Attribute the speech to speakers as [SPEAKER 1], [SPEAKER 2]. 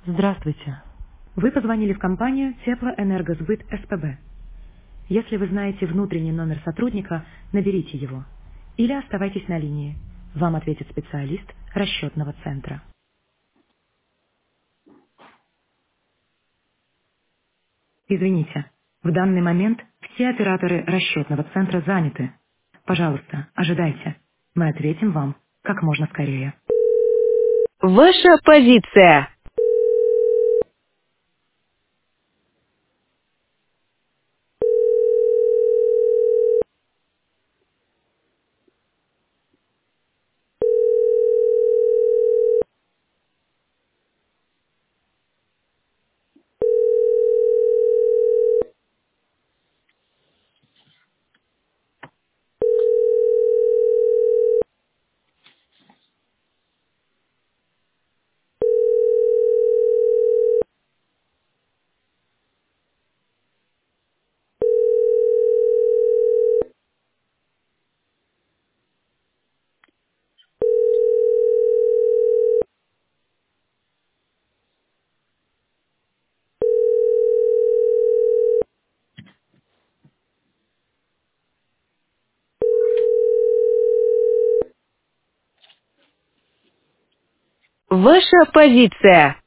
[SPEAKER 1] Здравствуйте. Вы позвонили в компанию Теплоэнергосбыт СПБ. Если вы знаете внутренний номер сотрудника, наберите его. Или оставайтесь на линии. Вам ответит специалист расчетного центра. Извините, в данный момент все операторы расчетного центра заняты. Пожалуйста, ожидайте. Мы ответим вам как можно скорее.
[SPEAKER 2] Ваша позиция. Ваша позиция.